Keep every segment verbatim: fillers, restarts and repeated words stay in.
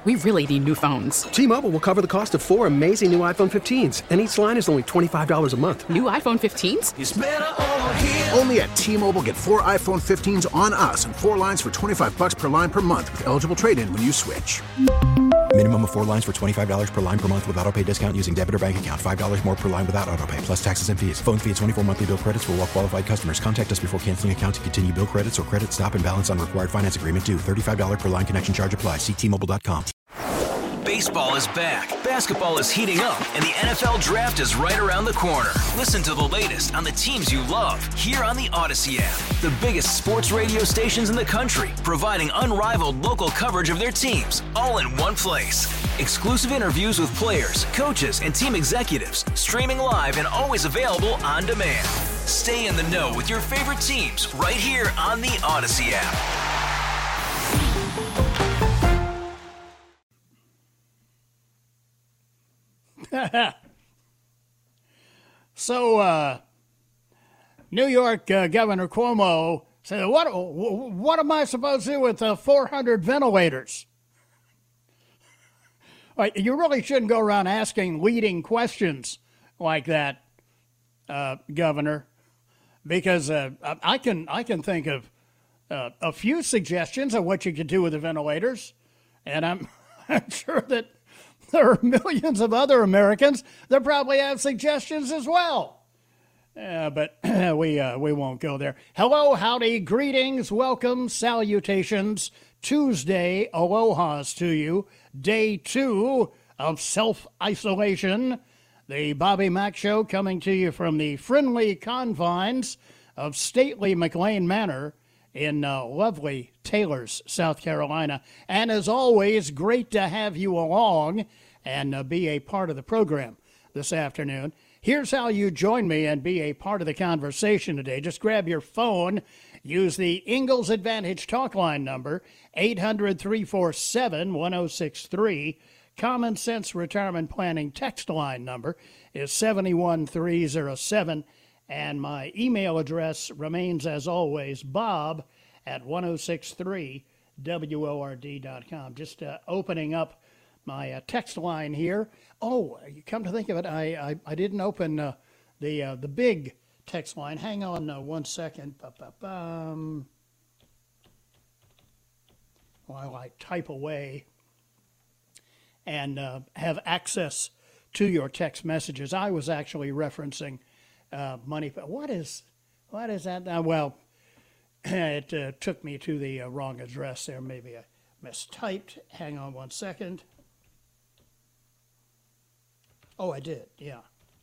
We really need new phones. T-Mobile will cover the cost of four amazing new iPhone fifteens, and each line is only twenty-five dollars a month. New iPhone fifteens? It's better over here. Only at T-Mobile, get four iPhone fifteens on us and four lines for twenty-five dollars per line per month with eligible trade-in when you switch. Minimum of four lines for twenty-five dollars per line per month with autopay discount using debit or bank account. five dollars more per line without autopay, plus taxes and fees. Phone fee at twenty-four monthly bill credits for well-qualified customers. Contact us before canceling account to continue bill credits or credit stop and balance on required finance agreement due. thirty-five dollars per line connection charge applies. See T Mobile dot com. Baseball is back, basketball is heating up, and the N F L Draft is right around the corner. Listen to the latest on the teams you love here on the Odyssey app. The biggest sports radio stations in the country, providing unrivaled local coverage of their teams, all in one place. Exclusive interviews with players, coaches, and team executives, streaming live and always available on demand. Stay in the know with your favorite teams right here on the Odyssey app. So, uh, New York uh, Governor Cuomo said, what, what am I supposed to do with uh, four hundred ventilators? Right, you really shouldn't go around asking leading questions like that, uh, Governor, because uh, I can I can think of uh, a few suggestions of what you could do with the ventilators, and I'm, I'm sure that there are millions of other Americans that probably have suggestions as well. Uh, but we uh, we won't go there. Hello, howdy, greetings, welcome, salutations. Tuesday, alohas to you. Day two of self-isolation. The Bobby Mack Show coming to you from the friendly confines of stately McLean Manor in uh, lovely Taylors, South Carolina. And as always, great to have you along and uh, be a part of the program this afternoon. Here's how you join me and be a part of the conversation today. Just grab your phone, use the Ingalls Advantage talk line number, eight hundred, three four seven, one oh six three. Common Sense Retirement Planning text line number is seven one three oh seven. And my email address remains, as always, bob at ten sixty-three W O R D dot com. Just uh, opening up my uh, text line here. Oh, you come to think of it, I I, I didn't open uh, the uh, the big text line. Hang on uh, one second. Ba-ba-bum. While I type away and uh, have access to your text messages. I was actually referencing uh, money. What is what is that? Uh, well, it uh, took me to the uh, wrong address there. Maybe I mistyped. Hang on one second. Oh, I did. Yeah.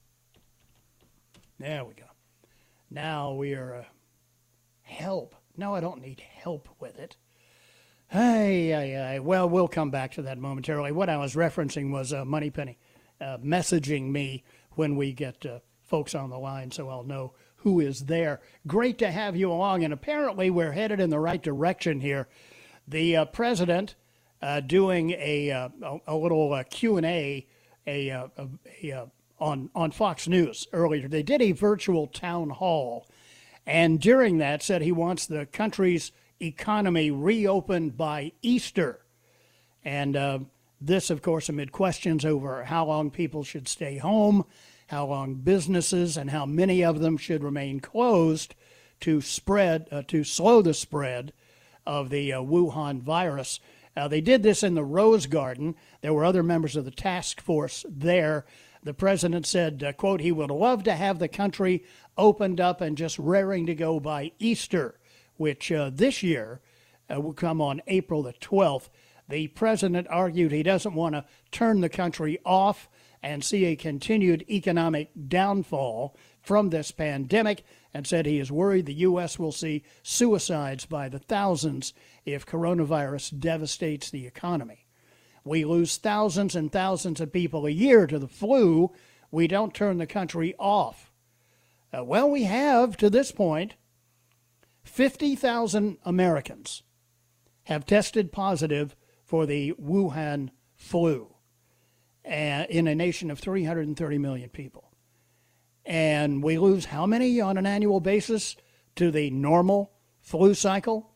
There we go. Now we are uh, help. No, I don't need help with it. Hey, hey, hey. Well, we'll come back to that momentarily. What I was referencing was uh, Moneypenny uh, messaging me when we get uh, folks on the line, so I'll know who is there. Great to have you along, and apparently we're headed in the right direction here. The uh, president uh, doing a, uh, a a little uh, Q and A a, uh, a, a, a on on Fox News earlier. They did a virtual town hall, and during that said he wants the country's economy reopened by Easter. And uh, this, of course, amid questions over how long people should stay home, how long businesses and how many of them should remain closed to spread, uh, to slow the spread of the uh, Wuhan virus. Uh, they did this in the Rose Garden. There were other members of the task force there. The president said, uh, quote, he would love to have the country opened up and just raring to go by Easter, which uh, this year uh, will come on April the twelfth. The president argued he doesn't want to turn the country off and see a continued economic downfall from this pandemic, and said he is worried the U S will see suicides by the thousands if coronavirus devastates the economy. We lose thousands and thousands of people a year to the flu. We don't turn the country off. Uh, well, we have, to this point, fifty thousand Americans have tested positive for the Wuhan flu uh, in a nation of three hundred thirty million people. And we lose how many on an annual basis to the normal flu cycle?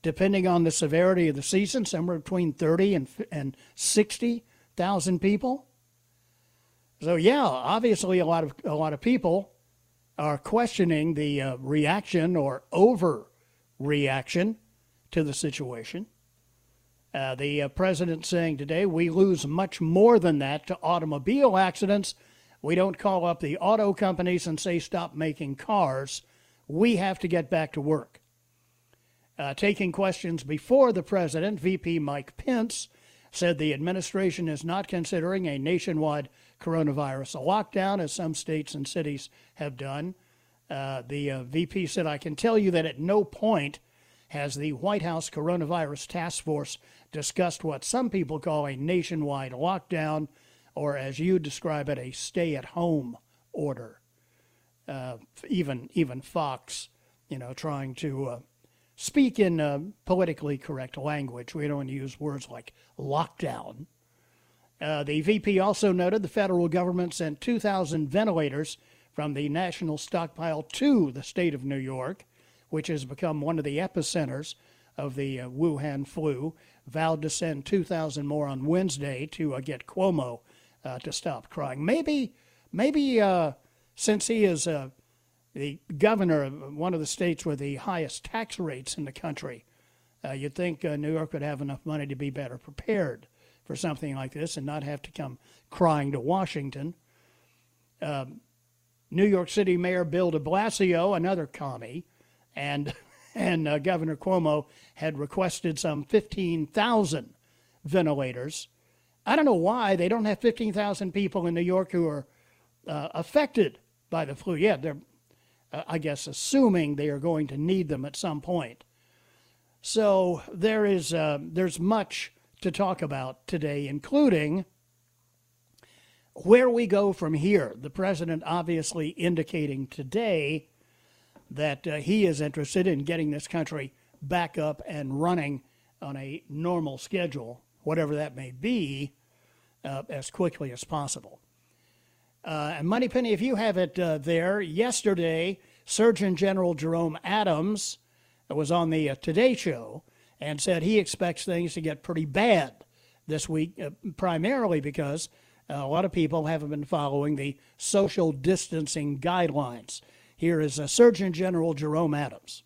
depending on the severity of the season, somewhere between thirty and and sixty thousand people. So yeah, obviously a lot of a lot of people are questioning the uh, reaction or overreaction to the situation. Uh, the uh, president saying today, we lose much more than that to automobile accidents. We don't call up the auto companies and say stop making cars. We have to get back to work. Uh, taking questions before the president, V P Mike Pence said the administration is not considering a nationwide coronavirus lockdown, as some states and cities have done. Uh, the uh, V P said, I can tell you that at no point has the White House Coronavirus Task Force discussed what some people call a nationwide lockdown, or as you describe it, a stay-at-home order. Uh, even even Fox, you know, trying to uh, speak in uh, politically correct language. We don't use words like lockdown. Uh, the V P also noted the federal government sent two thousand ventilators from the national stockpile to the state of New York, which has become one of the epicenters of the uh, Wuhan flu, vowed to send two thousand more on Wednesday to uh, get Cuomo uh, to stop crying. Maybe, maybe uh, since he is uh, the governor of one of the states with the highest tax rates in the country, uh, you'd think uh, New York would have enough money to be better prepared for something like this and not have to come crying to Washington. Um, New York City Mayor Bill de Blasio, another commie, and and uh, Governor Cuomo had requested some fifteen thousand ventilators. I don't know why they don't have fifteen thousand people in New York who are uh, affected by the flu. Yeah, they're, uh, I guess, assuming they are going to need them at some point. So there is uh, there's much to talk about today, including where we go from here. The president obviously indicating today that uh, he is interested in getting this country back up and running on a normal schedule, whatever that may be, uh, as quickly as possible. Uh, and Moneypenny, if you have it uh, there, yesterday, Surgeon General Jerome Adams was on the uh, Today Show and said he expects things to get pretty bad this week, uh, primarily because uh, a lot of people haven't been following the social distancing guidelines. Here is uh, Surgeon General Jerome Adams.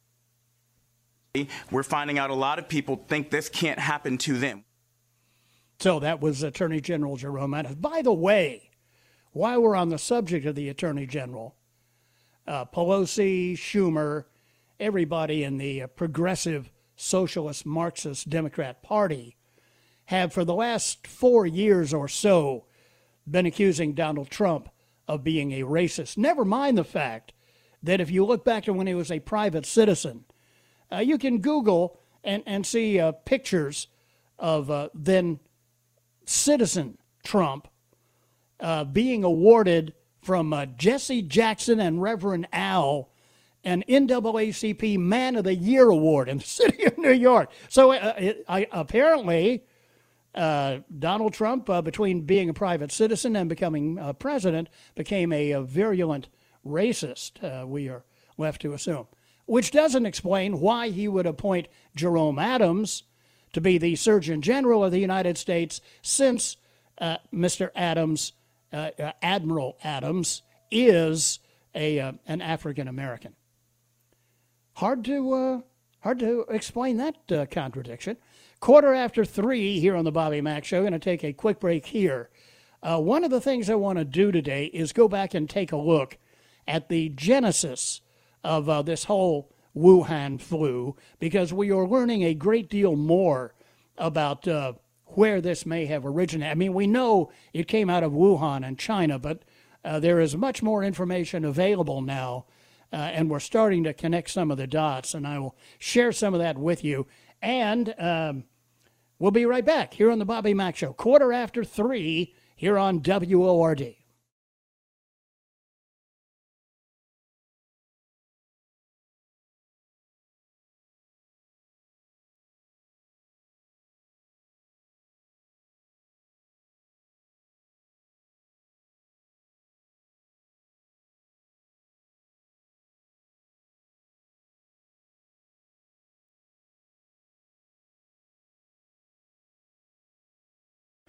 We're finding out a lot of people think this can't happen to them. So that was Attorney General Jerome Adams. By the way, while we're on the subject of the Attorney General, uh, Pelosi, Schumer, everybody in the uh, progressive socialist Marxist Democrat Party have for the last four years or so been accusing Donald Trump of being a racist. Never mind the fact that if you look back to when he was a private citizen, uh, you can Google and, and see uh, pictures of uh, then citizen Trump uh, being awarded from uh, Jesse Jackson and Reverend Al an N double A C P Man of the Year award in the city of New York. So uh, it, I, apparently uh, Donald Trump, uh, between being a private citizen and becoming uh, president, became a, a virulent racist, uh, we are left to assume, which doesn't explain why he would appoint Jerome Adams to be the Surgeon General of the United States, since uh, Mister Adams, uh, uh, Admiral Adams, is a uh, an African American. Hard to uh, hard to explain that uh, contradiction. Quarter after three here on the Bobby Mack Show. Going to take a quick break here. Uh, one of the things I want to do today is go back and take a look at the genesis of uh, this whole Wuhan flu, because we are learning a great deal more about uh, where this may have originated. I mean, we know it came out of Wuhan in China, but uh, there is much more information available now, uh, and we're starting to connect some of the dots, and I will share some of that with you. And um, we'll be right back here on the Bobby Mack Show, quarter after three here on W O R D.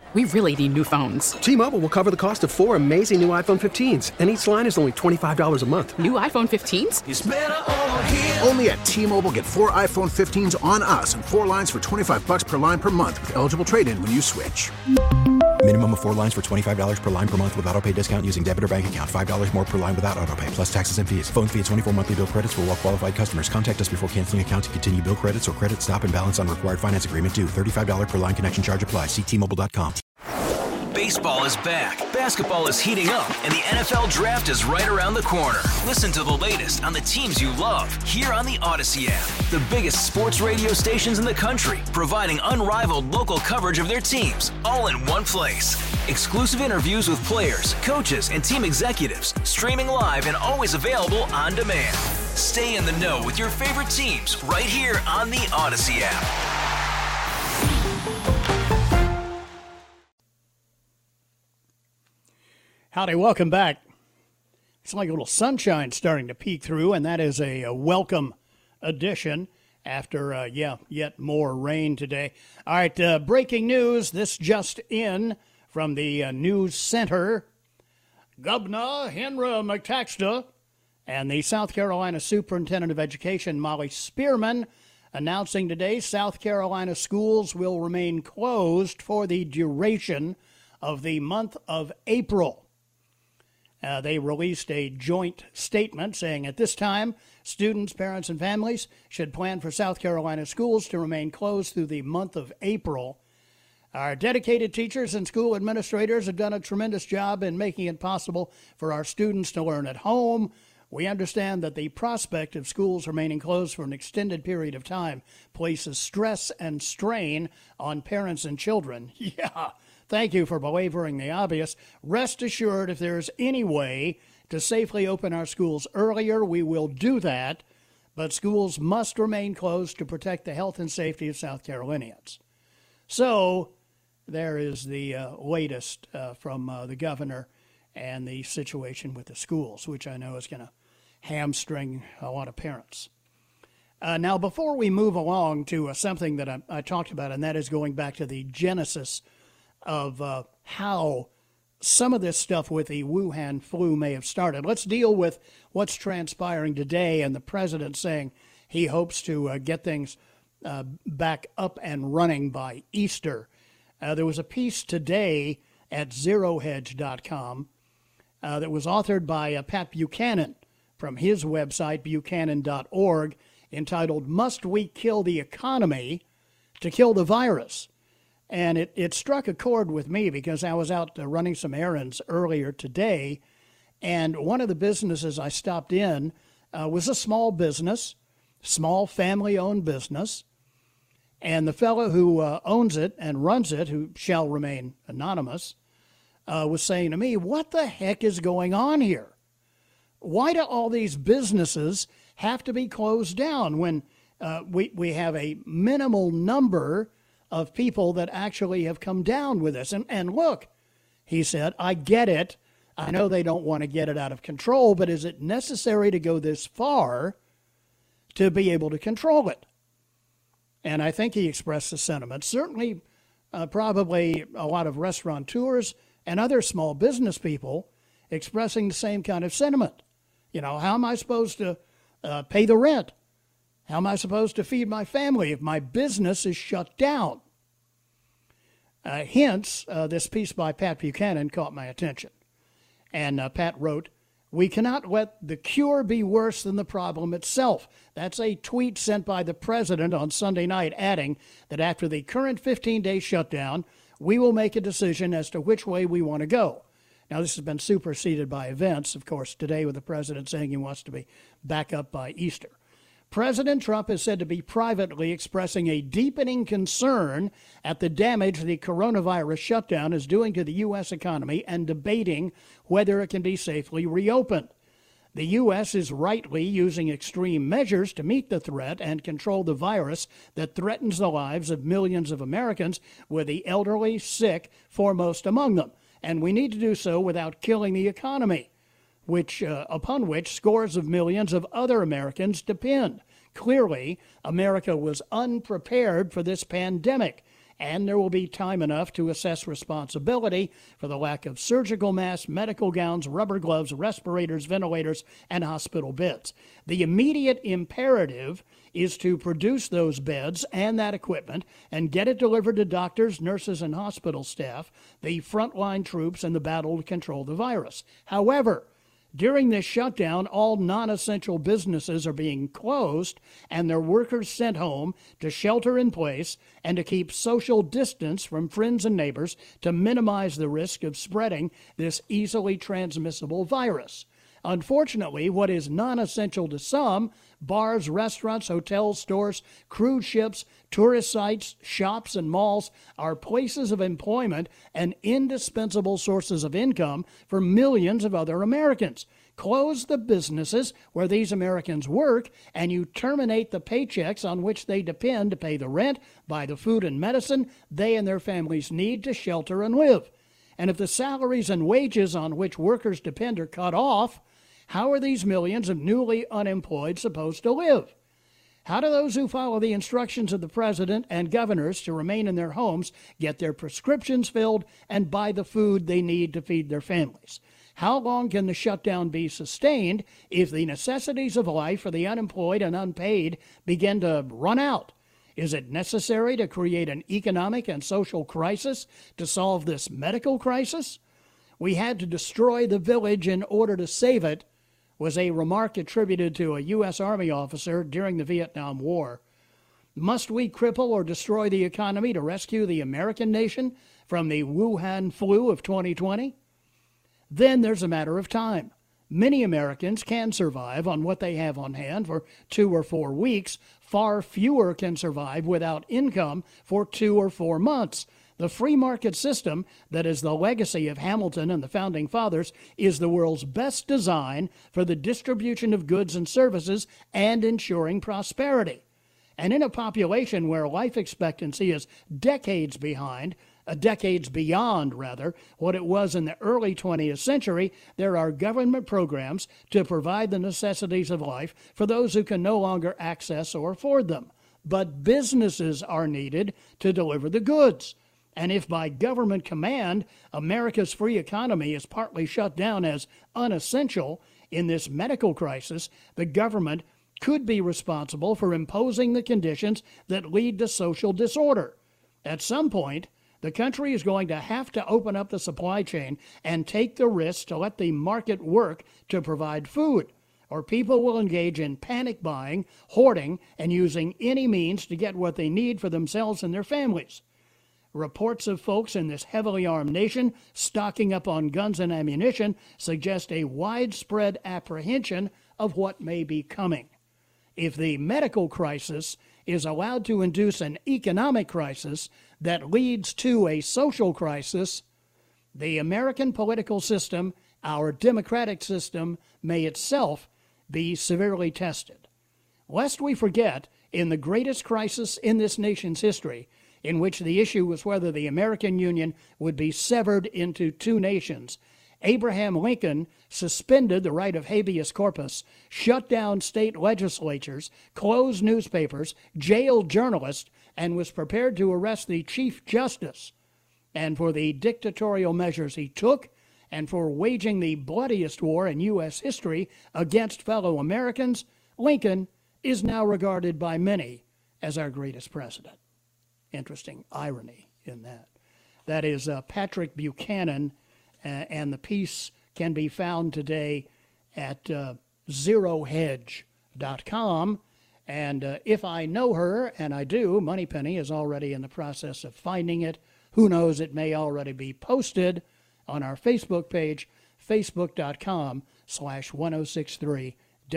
We really need new phones. T-Mobile will cover the cost of four amazing new iPhone fifteens, and each line is only twenty-five dollars a month. New iPhone fifteens? It's better over here. Only at T-Mobile, get four iPhone fifteens on us and four lines for twenty-five bucks per line per month with eligible trade-in when you switch. Minimum of four lines for twenty-five dollars per line per month with autopay discount using debit or bank account. five dollars more per line without autopay, plus taxes and fees. Phone fee at twenty-four monthly bill credits for well-qualified customers. Contact us before canceling account to continue bill credits or credit stop and balance on required finance agreement due. thirty-five dollars per line connection charge applies. See T Mobile dot com. Baseball is back, basketball is heating up, and the N F L Draft is right around the corner. Listen to the latest on the teams you love here on the Odyssey app. The biggest sports radio stations in the country, providing unrivaled local coverage of their teams, all in one place. Exclusive interviews with players, coaches, and team executives, streaming live and always available on demand. Stay in the know with your favorite teams right here on the Odyssey app. Howdy, welcome back. It's like a little sunshine starting to peek through, and that is a, a welcome addition after, uh, yeah, yet more rain today. All right, uh, breaking news. This just in from the uh, News Center. Governor Henry McTaxter and the South Carolina Superintendent of Education, Molly Spearman, announcing today South Carolina schools will remain closed for the duration of the month of April. Uh, they released a joint statement saying at this time, students, parents, and families should plan for South Carolina schools to remain closed through the month of April. Our dedicated teachers and school administrators have done a tremendous job in making it possible for our students to learn at home. We understand that the prospect of schools remaining closed for an extended period of time places stress and strain on parents and children. Yeah. Thank you for belaboring the obvious. Rest assured, if there is any way to safely open our schools earlier, we will do that, but schools must remain closed to protect the health and safety of South Carolinians. So there is the uh, latest uh, from uh, the governor and the situation with the schools, which I know is going to hamstring a lot of parents. Uh, now, before we move along to uh, something that I, I talked about, and that is going back to the genesis of uh, how some of this stuff with the Wuhan flu may have started. Let's deal with what's transpiring today and the president saying he hopes to uh, get things uh, back up and running by Easter. Uh, there was a piece today at zero hedge dot com uh, that was authored by uh, Pat Buchanan from his website, buchanan dot org, entitled, "Must We Kill the Economy to Kill the Virus?" And it, it struck a chord with me because I was out uh, running some errands earlier today, and one of the businesses I stopped in uh, was a small business, small family-owned business, and the fellow who uh, owns it and runs it, who shall remain anonymous, uh, was saying to me, what the heck is going on here? Why do all these businesses have to be closed down when uh, we, we have a minimal number of people that actually have come down with this? And, and look, he said, I get it. I know they don't want to get it out of control, but is it necessary to go this far to be able to control it? And I think he expressed the sentiment. Certainly, uh, probably a lot of restaurateurs and other small business people expressing the same kind of sentiment. You know, how am I supposed to uh, pay the rent? How am I supposed to feed my family if my business is shut down? Uh, hence, uh, this piece by Pat Buchanan caught my attention. And uh, Pat wrote, "We cannot let the cure be worse than the problem itself." That's a tweet sent by the president on Sunday night, adding that after the current fifteen-day shutdown, we will make a decision as to which way we want to go. Now, this has been superseded by events, of course, today with the president saying he wants to be back up by Easter. President Trump is said to be privately expressing a deepening concern at the damage the coronavirus shutdown is doing to the U S economy and debating whether it can be safely reopened. The U S is rightly using extreme measures to meet the threat and control the virus that threatens the lives of millions of Americans, with the elderly, sick, foremost among them. And we need to do so without killing the economy, which uh, upon which scores of millions of other Americans depend. Clearly, America was unprepared for this pandemic, and there will be time enough to assess responsibility for the lack of surgical masks, medical gowns, rubber gloves, respirators, ventilators, and hospital beds. The immediate imperative is to produce those beds and that equipment and get it delivered to doctors, nurses, and hospital staff, the frontline troops in the battle to control the virus. However, during this shutdown, all non-essential businesses are being closed and their workers sent home to shelter in place and to keep social distance from friends and neighbors to minimize the risk of spreading this easily transmissible virus. Unfortunately, what is non-essential to some, bars, restaurants, hotels, stores, cruise ships, tourist sites, shops, and malls, are places of employment and indispensable sources of income for millions of other Americans. Close the businesses where these Americans work, and you terminate the paychecks on which they depend to pay the rent, buy the food and medicine they and their families need to shelter and live. And if the salaries and wages on which workers depend are cut off, how are these millions of newly unemployed supposed to live? How do those who follow the instructions of the president and governors to remain in their homes get their prescriptions filled and buy the food they need to feed their families? How long can the shutdown be sustained if the necessities of life for the unemployed and unpaid begin to run out? Is it necessary to create an economic and social crisis to solve this medical crisis? We had to destroy the village in order to save it, was a remark attributed to a U S Army officer during the Vietnam War. Must we cripple or destroy the economy to rescue the American nation from the Wuhan flu of twenty twenty? Then there's a matter of time. Many Americans can survive on what they have on hand for two or four weeks. Far fewer can survive without income for two or four months. The free market system that is the legacy of Hamilton and the Founding Fathers is the world's best design for the distribution of goods and services and ensuring prosperity. And in a population where life expectancy is decades behind, uh, decades beyond, rather, what it was in the early twentieth century, there are government programs to provide the necessities of life for those who can no longer access or afford them. But businesses are needed to deliver the goods. And if by government command America's free economy is partly shut down as unessential in this medical crisis, the government could be responsible for imposing the conditions that lead to social disorder. At some point, the country is going to have to open up the supply chain and take the risk to let the market work to provide food, or people will engage in panic buying, hoarding, and using any means to get what they need for themselves and their families. Reports of folks in this heavily armed nation stocking up on guns and ammunition suggest a widespread apprehension of what may be coming. If the medical crisis is allowed to induce an economic crisis that leads to a social crisis, the American political system, our democratic system, may itself be severely tested. Lest we forget, in the greatest crisis in this nation's history, in which the issue was whether the American Union would be severed into two nations, Abraham Lincoln suspended the right of habeas corpus, shut down state legislatures, closed newspapers, jailed journalists, and was prepared to arrest the Chief Justice. And for the dictatorial measures he took, and for waging the bloodiest war in U S history against fellow Americans, Lincoln is now regarded by many as our greatest president. Interesting irony in that. That is uh, Patrick Buchanan, uh, and the piece can be found today at uh, zero hedge dot com. And uh, if I know her, and I do, Moneypenny is already in the process of finding it. Who knows, it may already be posted on our Facebook page, facebook.com slash 1063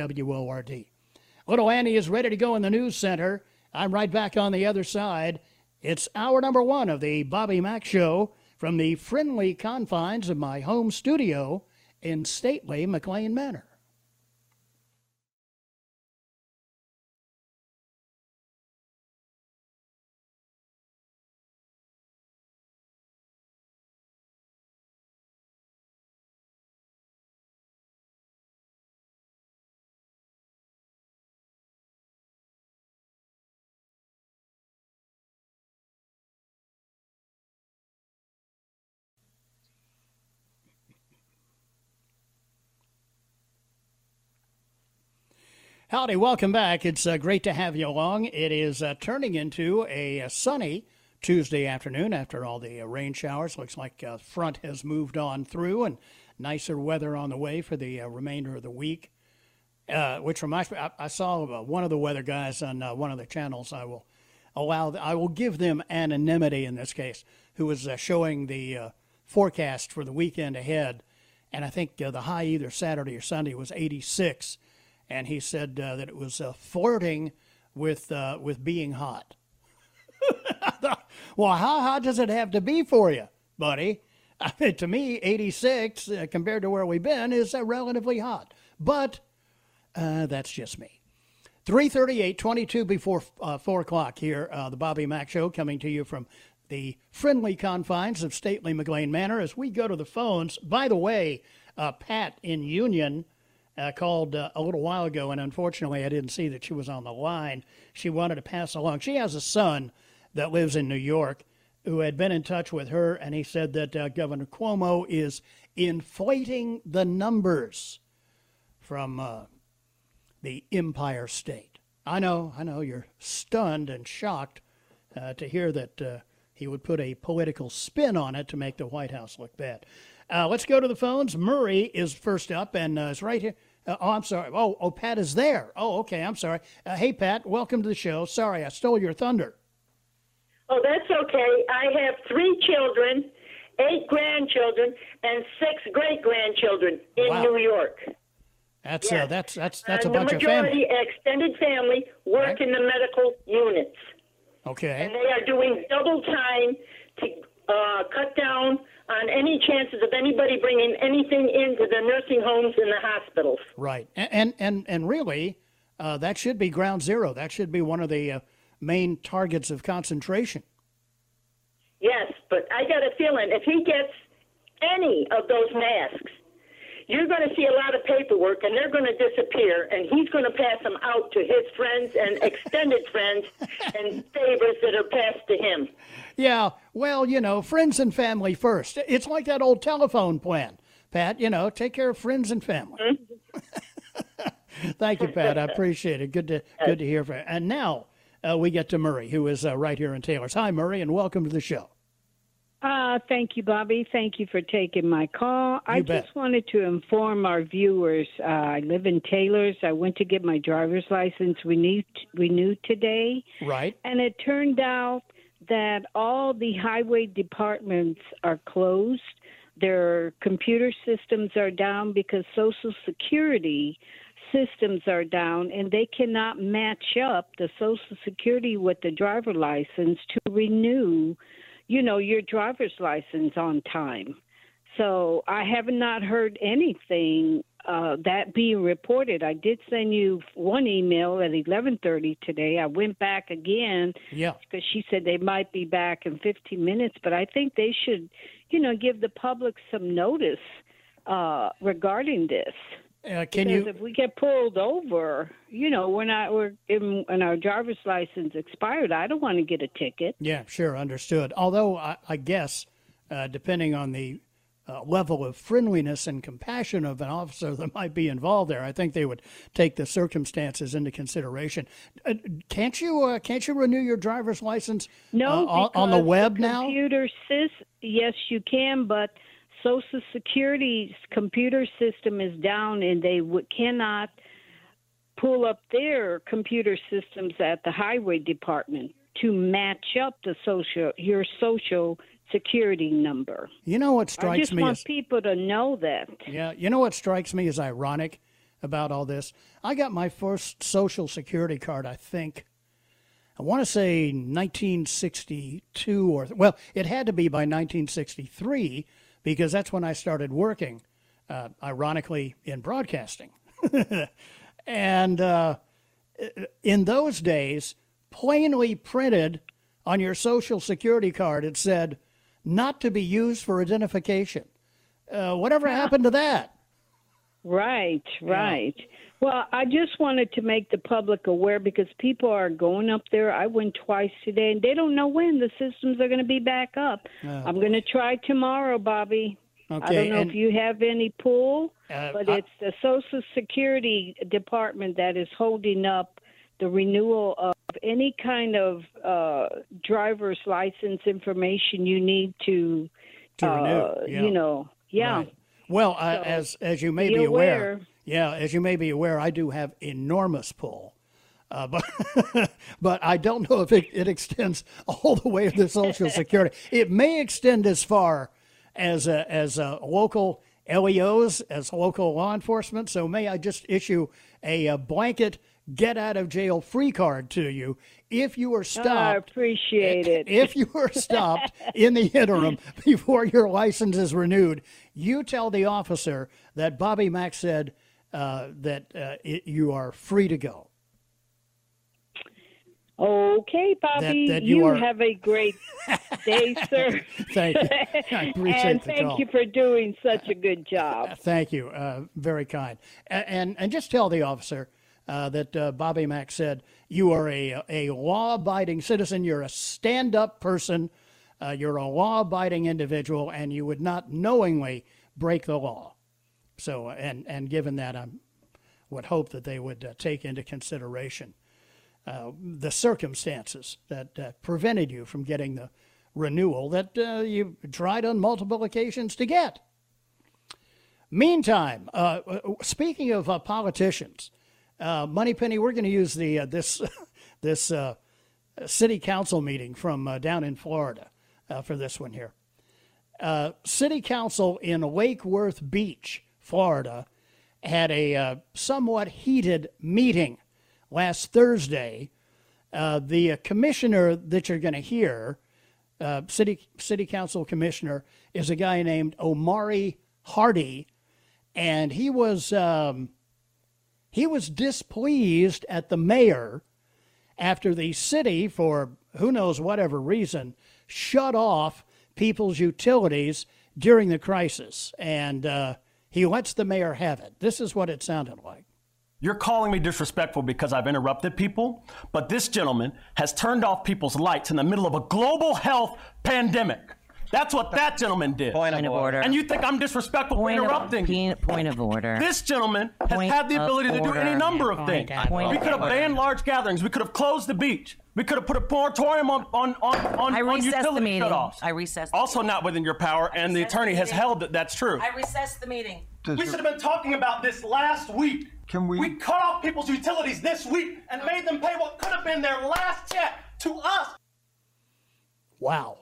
WORD. Little Annie is ready to go in the news center. I'm right back on the other side. It's hour number one of the Bobby Mack Show from the friendly confines of my home studio in stately McLean Manor. Howdy, welcome back. It's uh, great to have you along. It is uh, turning into a, a sunny Tuesday afternoon after all the uh, rain showers. Looks like uh, front has moved on through and nicer weather on the way for the uh, remainder of the week. Uh, which reminds me, I, I saw uh, one of the weather guys on uh, one of the channels. I will allow, the, I will give them anonymity in this case, who was uh, showing the uh, forecast for the weekend ahead. And I think uh, the high either Saturday or Sunday was eighty-six. And he said uh, that it was uh, flirting with uh, with being hot. Well, how hot does it have to be for you, buddy? I mean, to me, eighty-six uh, compared to where we've been is uh, relatively hot. But uh, that's just me. three thirty-eight, twenty-two before uh, four o'clock here, uh, the Bobby Mack Show, coming to you from the friendly confines of stately McLean Manor as we go to the phones. By the way, uh, Pat in Union Uh, called uh, a little while ago, and unfortunately I didn't see that she was on the line. She wanted to pass along. She has a son that lives in New York who had been in touch with her, and he said that uh, Governor Cuomo is inflating the numbers from uh, the Empire State. I know, I know, you're stunned and shocked uh, to hear that uh, he would put a political spin on it to make the White House look bad. Uh, let's go to the phones. Murray is first up and uh, is right here. Uh, oh, I'm sorry. Oh, oh, Pat is there. Oh, okay. I'm sorry. Uh, hey, Pat, welcome to the show. Sorry, I stole your thunder. Oh, that's okay. I have three children, eight grandchildren, and six great-grandchildren in Wow. New York. That's Yes. uh, that's that's that's and a bunch the of family. majority, extended family, work Right. in the medical units. Okay. And they are doing double time to uh, cut down on any chances of anybody bringing anything into the nursing homes and the hospitals. Right. And and and, and really, uh, that should be ground zero. That should be one of the uh, main targets of concentration. Yes, but I got a feeling if he gets any of those masks, you're going to see a lot of paperwork, and they're going to disappear, and he's going to pass them out to his friends and extended friends and favors that are passed to him. Yeah, well, you know, friends and family first. It's like that old telephone plan, Pat. You know, take care of friends and family. Mm-hmm. Thank you, Pat. I appreciate it. Good to good to hear from you. And now uh, we get to Murray, who is uh, right here in Taylor's. Hi, Murray, and welcome to the show. Uh, thank you, Bobby. Thank you for taking my call. You I bet. just wanted to inform our viewers. Uh, I live in Taylor's. I went to get my driver's license renewed, renewed today. Right. And it turned out that all the highway departments are closed. Their computer systems are down because Social Security systems are down, and they cannot match up the Social Security with the driver license to renew you know, your driver's license on time. So I have not heard anything uh, that being reported. I did send you one email at eleven thirty today. I went back again Yeah. because she said they might be back in fifteen minutes, but I think they should, you know, give the public some notice uh, regarding this. Uh, can because you? if we get pulled over, you know, when I we're in, when our driver's license expired, I don't want to get a ticket. Yeah, sure, understood. Although I, I guess, uh, depending on the uh, level of friendliness and compassion of an officer that might be involved there, I think they would take the circumstances into consideration. Uh, can't you? Uh, can't you renew your driver's license? No, uh, on, on the because web the now. Computer sys- yes, you can, but Social Security's computer system is down, and they w- cannot pull up their computer systems at the highway department to match up the social your Social Security number. You know what I strikes just me want as people to know that. yeah. You know what strikes me as ironic about all this? I got my first Social Security card, I think. I want to say nineteen sixty-two, or well, it had to be by nineteen sixty-three. Because that's when I started working, uh, ironically, in broadcasting. And uh, in those days, plainly printed on your Social Security card, it said, not to be used for identification. Uh, whatever happened to that? Right, right. Yeah. Well, I just wanted to make the public aware because people are going up there. I went twice today, and they don't know when the systems are going to be back up. Uh, I'm going to try tomorrow, Bobby. Okay, I don't know and, if you have any pull, uh, but I- it's the Social Security Department that is holding up the renewal of any kind of uh, driver's license information you need to, To uh, renew, yeah. you know, yeah. Right. Well, uh, So, as as you may be be aware, aware. yeah, as you may be aware, I do have enormous pull, uh, but but I don't know if it, it extends all the way to the Social Security. It may extend as far as uh, as uh, local L E Os, as local law enforcement. So may I just issue a, a blanket get out of jail free card to you if you are stopped. I appreciate it. If you are stopped in the interim before your license is renewed, you tell the officer that Bobby Mack said uh, that uh, it, you are free to go. Okay, Bobby, That- that you you, are- have a great day, sir. Thank you. I appreciate and the thank call. you for doing such a good job. Thank you. Uh, very kind. And, and and just tell the officer uh, that uh, Bobby Mack said you are a a law-abiding citizen. You're a stand-up person. Uh, you're a law-abiding individual, and you would not knowingly break the law. So, and and given that, I would hope that they would uh, take into consideration uh, the circumstances that uh, prevented you from getting the renewal that uh, you tried on multiple occasions to get. Meantime, uh, speaking of uh, politicians, uh, Moneypenny, we're going to use the uh, this this uh, city council meeting from uh, down in Florida uh, for this one here. Uh, city council in Lake Worth Beach, Florida, had a uh, somewhat heated meeting last Thursday. Uh, the uh, commissioner that you're going to hear, uh, city city council commissioner, is a guy named Omari Hardy. And he was um, he was displeased at the mayor after the city, for who knows whatever reason, shut off people's utilities during the crisis. And uh, he lets the mayor have it. This is what it sounded like. You're calling me disrespectful because I've interrupted people, but this gentleman has turned off people's lights in the middle of a global health pandemic. That's what that gentleman did. Point of order. And you think I'm disrespectful Point for of- interrupting? pe- point of order. This gentleman has Point had the of ability to do order. any number of Point things. of We order. could have banned large gatherings. We could have closed the beach. We could have put a moratorium on on on on, I on recessed the utility meeting. shutoffs. I recessed the Also not within your power, and the recessed the attorney has meeting. held that that's true. I recessed the meeting. We should have been talking about this last week. Can we? We cut off people's utilities this week and made them pay what could have been their last check to us. Wow.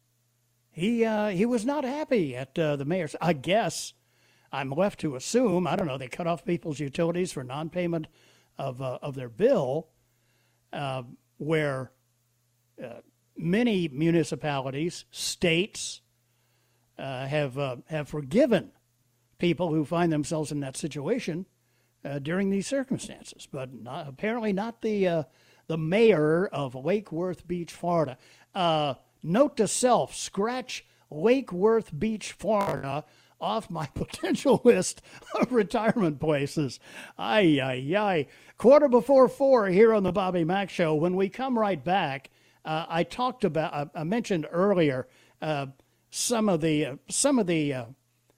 He uh, he was not happy at uh, the mayor's. I guess I'm left to assume. I don't know. They cut off people's utilities for non-payment of uh, of their bill, uh, where uh, many municipalities, states uh, have uh, have forgiven people who find themselves in that situation uh, during these circumstances, but not, apparently not the uh, the mayor of Lake Worth Beach, Florida. Uh, note to self: scratch Lake Worth Beach, Florida, off my potential list of retirement places. Ay, ay, ay. Quarter before four here on the Bobby Mack Show. When we come right back, uh, I talked about, I, I mentioned earlier uh, some of the uh, some of the uh,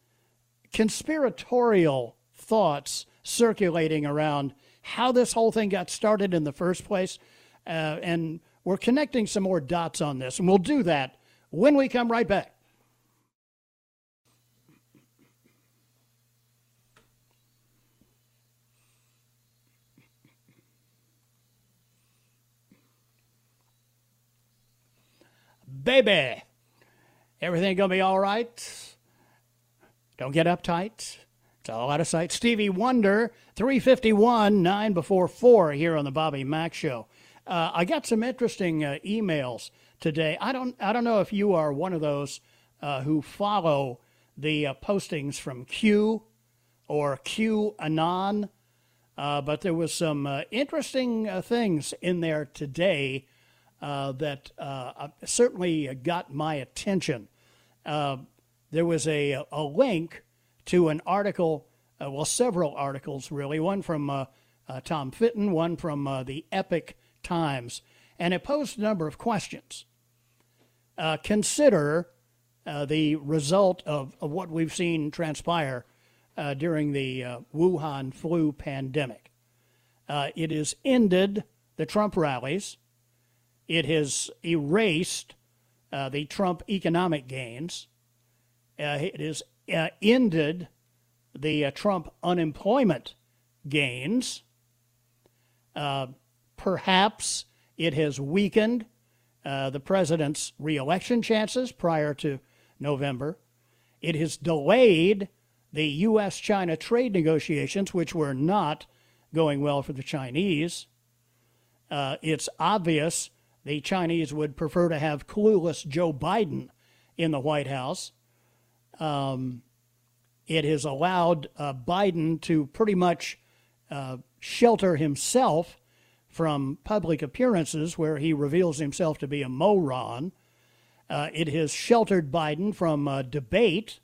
conspiratorial thoughts circulating around how this whole thing got started in the first place, uh, and we're connecting some more dots on this, and we'll do that when we come right back. Baby, everything gonna be all right? Don't get uptight. It's all out of sight. Stevie Wonder, three fifty-one, nine before four here on the Bobby Mack Show. Uh, I got some interesting uh, emails today. I don't, I don't know if you are one of those uh, who follow the uh, postings from Q or QAnon, uh, but there was some uh, interesting uh, things in there today uh, that uh, certainly got my attention. Uh, there was a, a link to an article, uh, well, several articles, really, one from uh, uh, Tom Fitton, one from uh, the Epic Times, and it posed a number of questions. Uh, consider uh, the result of, of what we've seen transpire uh, during the uh, Wuhan flu pandemic. Uh, it has ended the Trump rallies. It has erased uh, the Trump economic gains. Uh, it has uh, ended the uh, Trump unemployment gains. Uh, perhaps it has weakened uh, the president's reelection chances prior to November. It has delayed the U S China trade negotiations, which were not going well for the Chinese. Uh, it's obvious the Chinese would prefer to have clueless Joe Biden in the White House. Um, it has allowed uh, Biden to pretty much uh, shelter himself from public appearances where he reveals himself to be a moron. Uh, it has sheltered Biden from uh, debate.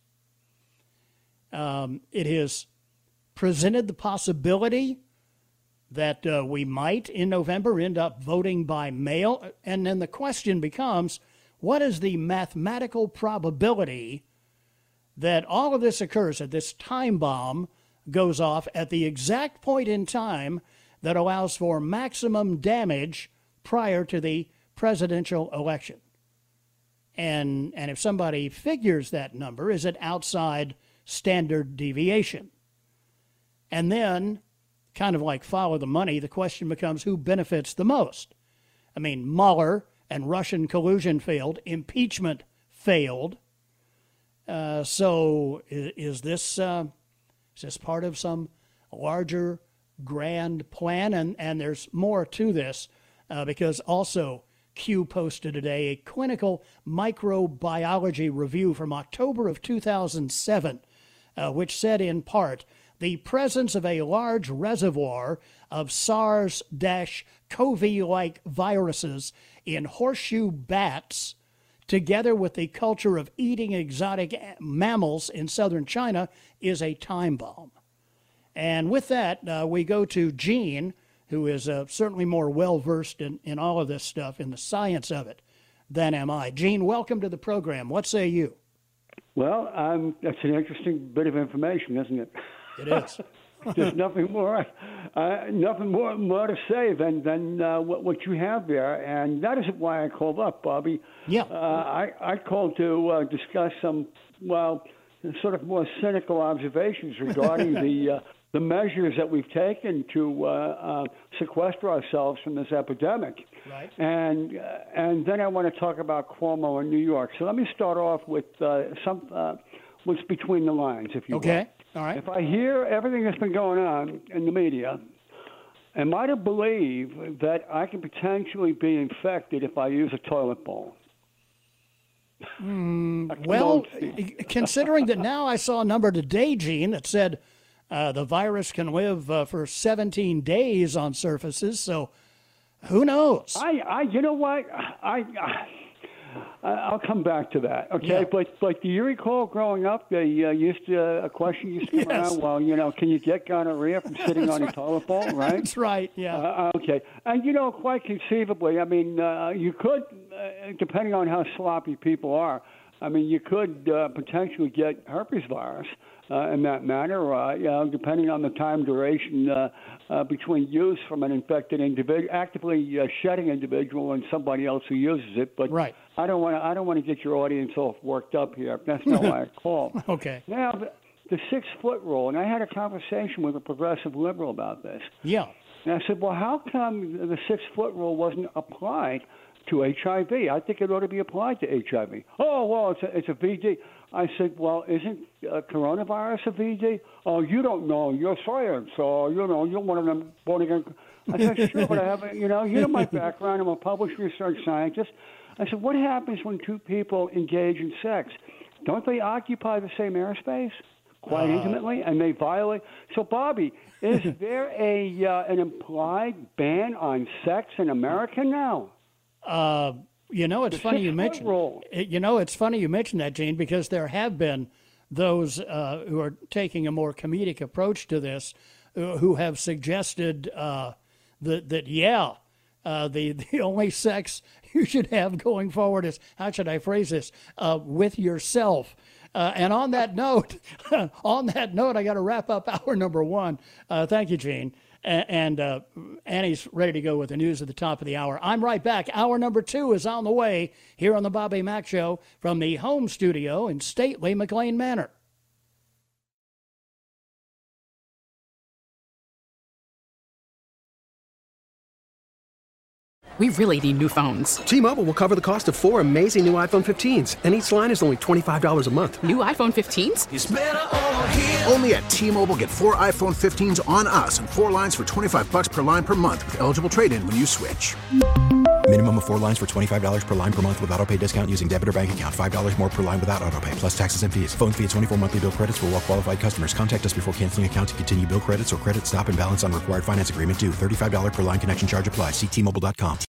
Um, it has presented the possibility that uh, we might, in November, end up voting by mail. And then the question becomes, what is the mathematical probability that all of this occurs, that this time bomb goes off at the exact point in time that allows for maximum damage prior to the presidential election? And, and if somebody figures that number, is it outside standard deviation? And then, kind of like follow the money, the question becomes who benefits the most. I mean, Mueller and Russian collusion failed. Impeachment failed. Uh, so is, is this uh, is this part of some larger grand plan? And, and there's more to this uh, because also Q posted today a clinical microbiology review from October of two thousand seven, uh, which said in part, the presence of a large reservoir of SARS-C o V-like viruses in horseshoe bats, together with the culture of eating exotic mammals in southern China, is a time bomb. And with that, uh, we go to Gene, who is uh, certainly more well-versed in, in all of this stuff, in the science of it, than am I. Gene, welcome to the program. What say you? Well, um, that's an interesting bit of information, isn't it? It is. There's nothing more, uh, nothing more, more to say than than uh, what, what you have there, and that is why I called up, Bobby. Yeah. Uh, I I called to uh, discuss some, well, sort of more cynical observations regarding the uh, the measures that we've taken to uh, uh, sequester ourselves from this epidemic. Right. And uh, and then I want to talk about Cuomo in New York. So let me start off with uh, some uh, what's between the lines, if you will. Okay. All right. If I hear everything that's been going on in the media, am I to believe that I can potentially be infected if I use a toilet bowl? Mm, well, considering that now I saw a number today, Gene, that said uh, the virus can live uh, for seventeen days on surfaces, so who knows? I, I you know what? I, I I'll come back to that, okay? Yeah. But but do you recall growing up, they uh, used to, uh, a question used to come Yes. around, well, you know, can you get gonorrhea from sitting on a right. toilet bowl, right? That's right, yeah. Uh, okay. And, you know, quite conceivably, I mean, uh, you could, uh, depending on how sloppy people are, I mean, you could uh, potentially get herpes virus uh, in that manner, uh, you know, depending on the time duration uh, uh, between use from an infected individual, actively uh, shedding individual, and somebody else who uses it. But right. I don't want to. I don't want to get your audience all worked up here. That's not why I called. Okay. Now, the, the six-foot rule, and I had a conversation with a progressive liberal about this. Yeah. And I said, well, how come the six-foot rule wasn't applied to H I V? I think it ought to be applied to H I V. Oh, well, it's a, it's a V D. I said, well, isn't uh, coronavirus a V D? Oh, you don't know. You're science. So, you know, you're one of them born again. I said, sure, but I have, you know, you know my background. I'm a published research scientist. I said, what happens when two people engage in sex? Don't they occupy the same airspace quite uh, intimately, and they violate? So, Bobby, is there a uh, an implied ban on sex in America now? Uh, you know, it's the funny you mentioned. Rule. You know, it's funny you mentioned that, Gene, because there have been those uh, who are taking a more comedic approach to this, uh, who have suggested uh, that that yeah, uh, the the only sex you should have going forward is, how should I phrase this, uh, with yourself. Uh, and on that note, on that note, I got to wrap up hour number one. Uh, thank you, Gene. A- and uh, Annie's ready to go with the news at the top of the hour. I'm right back. Hour number two is on the way here on the Bobby Mack Show from the home studio in stately McLean Manor. We really need new phones. T-Mobile will cover the cost of four amazing new iPhone fifteens, and each line is only twenty-five dollars a month. New iPhone fifteens? It's better over here. Only at T-Mobile, get four iPhone fifteens on us and four lines for twenty-five bucks per line per month with eligible trade-in when you switch. Minimum of four lines for twenty-five dollars per line per month with auto pay discount using debit or bank account. five dollars more per line without auto pay, plus taxes and fees. Phone fee at twenty-four monthly bill credits for well-qualified customers. Contact us before canceling account to continue bill credits or credit stop and balance on required finance agreement due. thirty-five dollars per line connection charge applies. See T Mobile dot com.